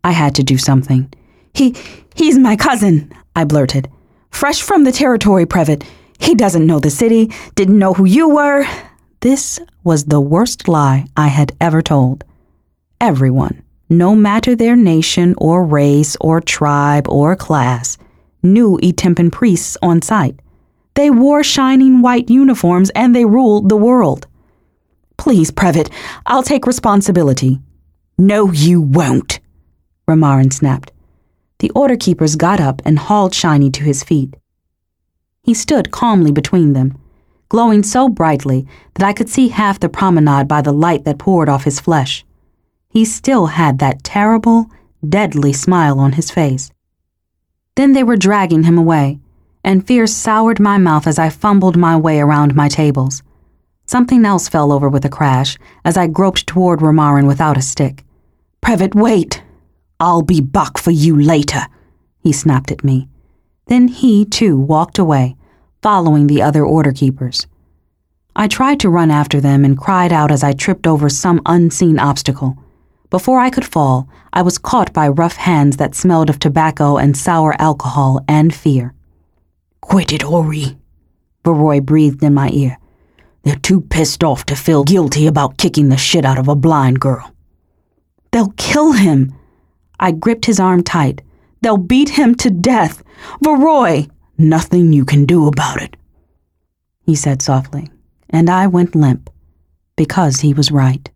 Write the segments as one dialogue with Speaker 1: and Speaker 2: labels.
Speaker 1: I had to do something. He's my cousin, I blurted. Fresh from the territory, Prevet. He doesn't know the city, didn't know who you were. This was the worst lie I had ever told. Everyone, no matter their nation or race or tribe or class, knew Etempan priests on sight. They wore shining white uniforms and they ruled the world. Please, Prevet, I'll take responsibility. No, you won't, Ramarin snapped. The order keepers got up and hauled Shiny to his feet. He stood calmly between them, glowing so brightly that I could see half the promenade by the light that poured off his flesh. He still had that terrible, deadly smile on his face. Then they were dragging him away, and fear soured my mouth as I fumbled my way around my tables. Something else fell over with a crash as I groped toward Ramarin without a stick. Prevet, wait! I'll be back for you later, he snapped at me. Then he, too, walked away, following the other order keepers. I tried to run after them and cried out as I tripped over some unseen obstacle. Before I could fall, I was caught by rough hands that smelled of tobacco and sour alcohol and fear. Quit it, Ori, Varroy breathed in my ear. They're too pissed off to feel guilty about kicking the shit out of a blind girl. They'll kill him. I gripped his arm tight. They'll beat him to death. Varroy! Nothing you can do about it, he said softly, and I went limp, because he was right.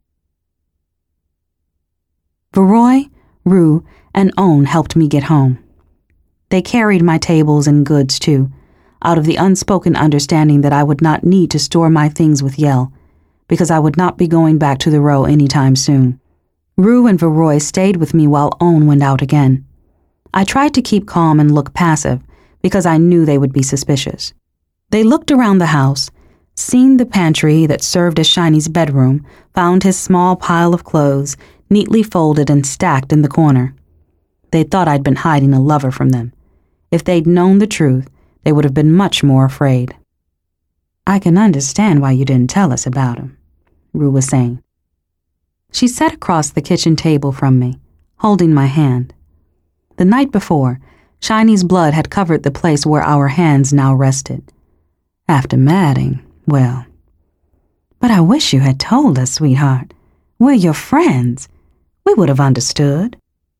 Speaker 1: Varroy, Rue, and Own helped me get home. They carried my tables and goods, too, out of the unspoken understanding that I would not need to store my things with Yell, because I would not be going back to the Row any time soon. Rue and Varroy stayed with me while Own went out again. I tried to keep calm and look passive, because I knew they would be suspicious. They looked around the house, seen the pantry that served as Shiny's bedroom, found his small pile of clothes, neatly folded and stacked in the corner. They thought I'd been hiding a lover from them. If they'd known the truth, they would have been much more afraid. I can understand why you didn't tell us about him, Rue was saying. She sat across the kitchen table from me, holding my hand. The night before, Shiny's blood had covered the place where our hands now rested. After matting, well. But I wish you had told us, sweetheart. We're your friends. We would have understood.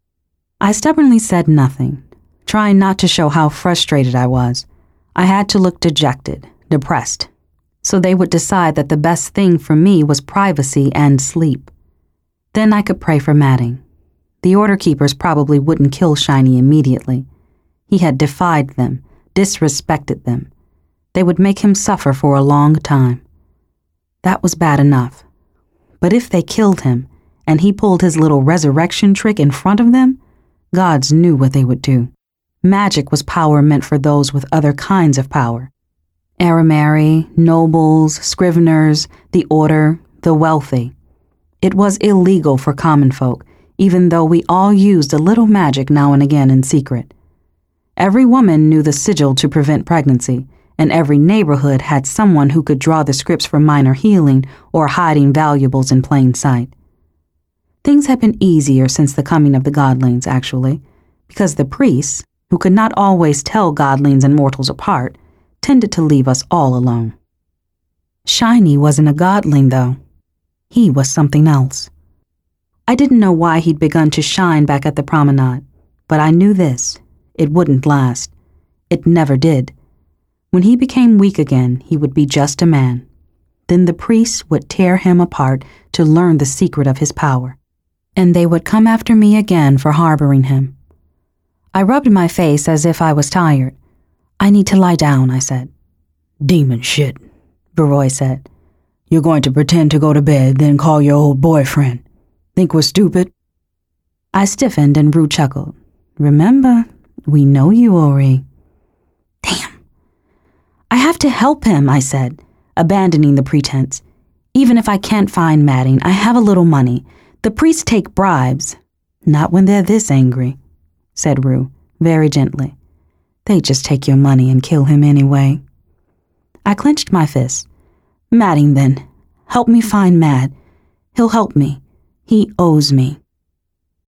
Speaker 1: I stubbornly said nothing, trying not to show how frustrated I was. I had to look dejected, depressed, so they would decide that the best thing for me was privacy and sleep. Then I could pray for matting. The order keepers probably wouldn't kill Shiny immediately. He had defied them, disrespected them. They would make him suffer for a long time. That was bad enough. But if they killed him, and he pulled his little resurrection trick in front of them, gods knew what they would do. Magic was power meant for those with other kinds of power. Aramari, nobles, scriveners, the order, the wealthy. It was illegal for common folk, even though we all used a little magic now and again in secret. Every woman knew the sigil to prevent pregnancy, and every neighborhood had someone who could draw the scripts for minor healing or hiding valuables in plain sight. Things had been easier since the coming of the godlings, actually, because the priests, who could not always tell godlings and mortals apart, tended to leave us all alone. Shiny wasn't a godling, though. He was something else. I didn't know why he'd begun to shine back at the promenade, but I knew this. It wouldn't last. It never did. When he became weak again, he would be just a man. Then the priests would tear him apart to learn the secret of his power, and they would come after me again for harboring him. I rubbed my face as if I was tired. I need to lie down, I said. Demon shit, Varroy said. You're going to pretend to go to bed, then call your old boyfriend. Think we're stupid? I stiffened and Rue chuckled. Remember, we know you, Ori. Damn. I have to help him, I said, abandoning the pretense. Even if I can't find matting, I have a little money. The priests take bribes. Not when they're this angry, said Rue, very gently. They just take your money and kill him anyway. I clenched my fists. Matting, then. Help me find Mad. He'll help me. He owes me.